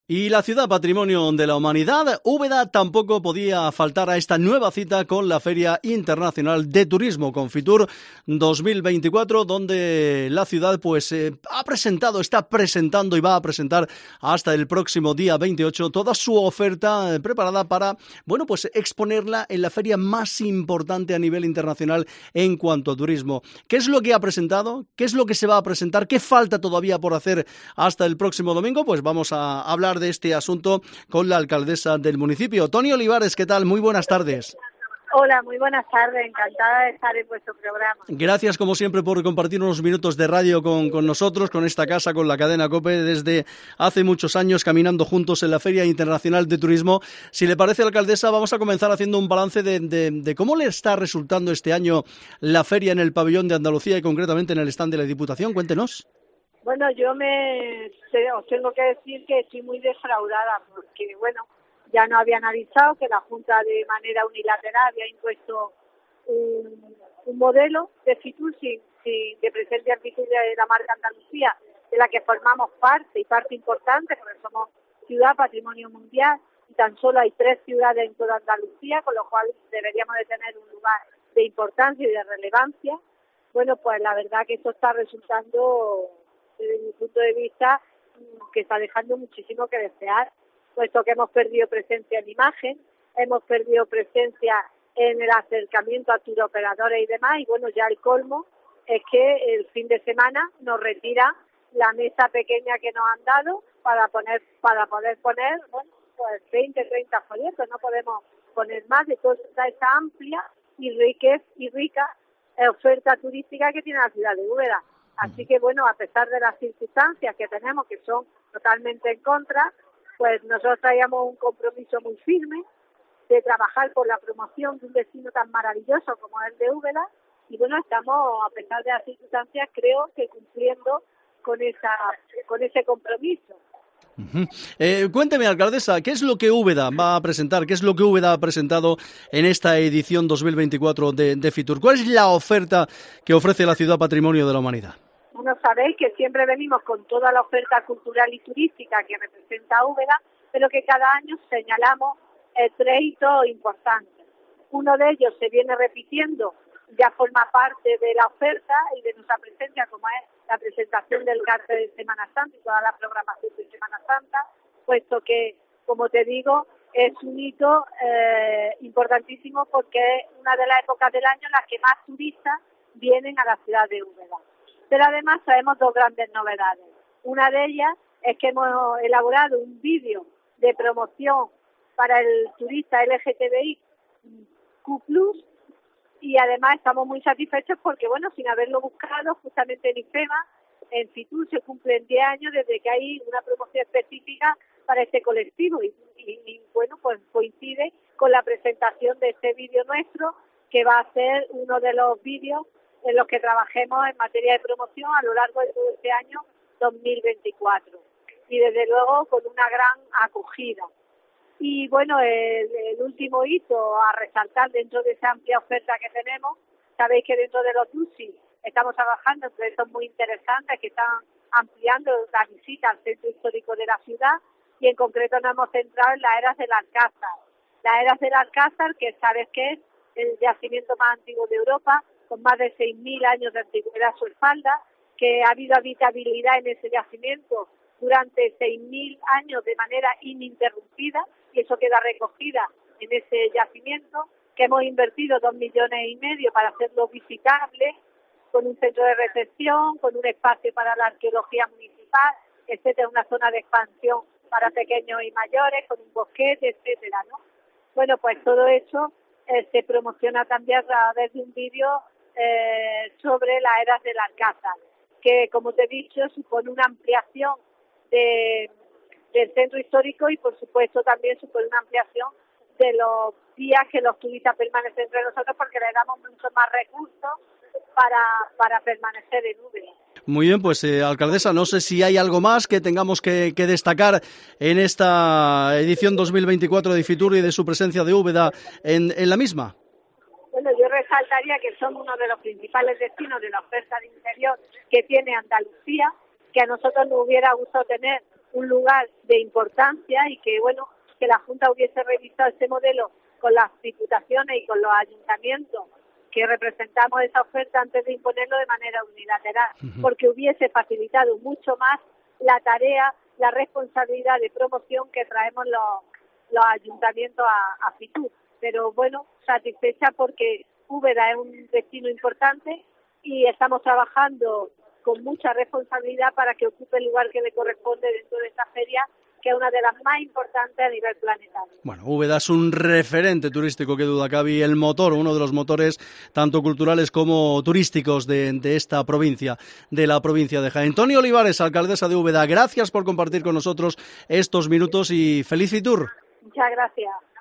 Y la ciudad patrimonio de la humanidad, Úbeda, tampoco podía faltar a esta nueva cita con la Feria Internacional de Turismo Confitur 2024, donde la ciudad está presentando y va a presentar hasta el próximo día 28 toda su oferta preparada para, exponerla en la feria más importante a nivel internacional en cuanto a turismo. ¿Qué es lo que ha presentado? ¿Qué es lo que se va a presentar? ¿Qué falta todavía por hacer hasta el próximo domingo? Pues vamos a hablar de este asunto con la alcaldesa del municipio. Toni Olivares, ¿qué tal? Muy buenas tardes. Hola, muy buenas tardes, encantada de estar en vuestro programa. Gracias, como siempre, por compartir unos minutos de radio con nosotros, con esta casa, con la cadena COPE, desde hace muchos años, caminando juntos en la Feria Internacional de Turismo. Si le parece, alcaldesa, vamos a comenzar haciendo un balance de cómo le está resultando este año la feria en el pabellón de Andalucía y concretamente en el stand de la Diputación. Cuéntenos. Bueno, os tengo que decir que estoy muy defraudada porque, ya no había analizado que la Junta de manera unilateral había impuesto un modelo de Fitur de presencia arbitraria de la marca Andalucía, de la que formamos parte importante, porque somos ciudad patrimonio mundial y tan solo hay 3 ciudades en toda Andalucía, con lo cual deberíamos de tener un lugar de importancia y de relevancia. Bueno, pues la verdad que esto está resultando, desde mi punto de vista, que está dejando muchísimo que desear, puesto que hemos perdido presencia en imagen, hemos perdido presencia en el acercamiento a turoperadores y demás, y ya el colmo es que el fin de semana nos retira la mesa pequeña que nos han dado para poder poner 20, 30 folletos, no podemos poner más de toda esta amplia y rica oferta turística que tiene la ciudad de Úbeda. Así que a pesar de las circunstancias que tenemos, que son totalmente en contra, pues nosotros traíamos un compromiso muy firme de trabajar por la promoción de un destino tan maravilloso como el de Úbeda, y estamos, a pesar de las circunstancias, creo que cumpliendo con ese compromiso. Cuénteme, alcaldesa, ¿qué es lo que Úbeda va a presentar? ¿Qué es lo que Úbeda ha presentado en esta edición 2024 de Fitur? ¿Cuál es la oferta que ofrece la ciudad patrimonio de la humanidad? Sabéis que siempre venimos con toda la oferta cultural y turística que representa Úbeda, pero que cada año señalamos 3 hitos importantes. Uno de ellos se viene repitiendo, ya forma parte de la oferta y de nuestra presencia, como es la presentación del cartel de Semana Santa y toda la programación de Semana Santa, puesto que, como te digo, es un hito importantísimo porque es una de las épocas del año en las que más turistas vienen a la ciudad de Úbeda. Pero además traemos 2 grandes novedades. Una de ellas es que hemos elaborado un vídeo de promoción para el turista LGTBIQ+, y además estamos muy satisfechos porque, sin haberlo buscado, justamente en IFEMA, en Fitur se cumplen 10 años desde que hay una promoción específica para este colectivo y pues coincide con la presentación de este vídeo nuestro, que va a ser uno de los vídeos en los que trabajemos en materia de promoción a lo largo de todo este año 2024. Y desde luego con una gran acogida. Y el último hito a resaltar dentro de esa amplia oferta que tenemos, sabéis que dentro de los DUSI estamos trabajando en proyectos muy interesantes que están ampliando la visita al centro histórico de la ciudad, y en concreto nos hemos centrado en las Eras del Alcázar. Las Eras del Alcázar, que sabes que es el yacimiento más antiguo de Europa, con más de 6.000 años de antigüedad a su espalda, que ha habido habitabilidad en ese yacimiento durante 6.000 años de manera ininterrumpida, y eso queda recogida en ese yacimiento, que hemos invertido 2,5 millones para hacerlo visitable, con un centro de recepción, con un espacio para la arqueología municipal, etcétera, una zona de expansión para pequeños y mayores, con un bosquete, etcétera, ¿no? Pues todo eso se promociona también a través de un vídeo sobre las Eras del Alcázar, que, como te he dicho, supone una ampliación del centro histórico y, por supuesto, también supone una ampliación de los días que los turistas permanecen entre nosotros, porque le damos mucho más recursos para permanecer en Úbeda. Muy bien, pues alcaldesa, no sé si hay algo más que tengamos que destacar en esta edición 2024 de Fitur y de su presencia de Úbeda en la misma. Yo resaltaría que somos uno de los principales destinos de la oferta de interior que tiene Andalucía, que a nosotros nos hubiera gustado tener un lugar de importancia y que, bueno, que la Junta hubiese revisado este modelo con las diputaciones y con los ayuntamientos que representamos esa oferta antes de imponerlo de manera unilateral, porque hubiese facilitado mucho más la tarea, la responsabilidad de promoción que traemos los ayuntamientos a Fitur. Pero bueno, satisfecha porque Úbeda es un destino importante y estamos trabajando con mucha responsabilidad para que ocupe el lugar que le corresponde dentro de esta feria, que es una de las más importantes a nivel planetario. Bueno, Úbeda es un referente turístico, que duda cabe, el motor, uno de los motores tanto culturales como turísticos de esta provincia, de la provincia de Jaén. Toni Olivares, alcaldesa de Úbeda, gracias por compartir con nosotros estos minutos y feliz Fitur. Muchas gracias.